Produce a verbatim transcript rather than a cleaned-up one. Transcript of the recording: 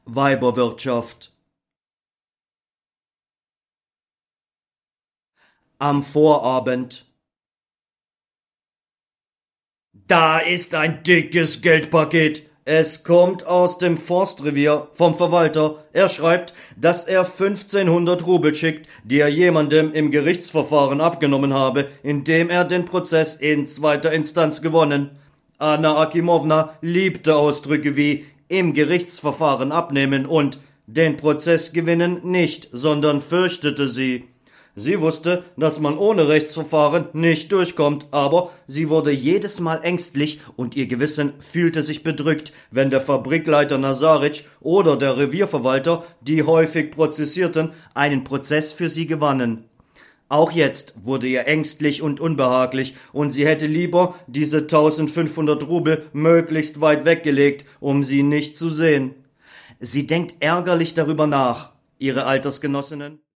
Weiberwirtschaft. Am Vorabend. Da ist ein dickes Geldpaket. Es kommt aus dem Forstrevier vom Verwalter. Er schreibt, dass er fünfzehnhundert Rubel schickt, die er jemandem im Gerichtsverfahren abgenommen habe, indem er den Prozess in zweiter Instanz gewonnen. Anna Akimowna liebte Ausdrücke wie im Gerichtsverfahren abnehmen und den Prozess gewinnen nicht, sondern fürchtete sie. Sie wusste, dass man ohne Rechtsverfahren nicht durchkommt, aber sie wurde jedes Mal ängstlich und ihr Gewissen fühlte sich bedrückt, wenn der Fabrikleiter Nazaric oder der Revierverwalter, die häufig prozessierten, einen Prozess für sie gewannen. Auch jetzt wurde ihr ängstlich und unbehaglich, und sie hätte lieber diese eintausendfünfhundert Rubel möglichst weit weggelegt, um sie nicht zu sehen. Sie denkt ärgerlich darüber nach, ihre Altersgenossinnen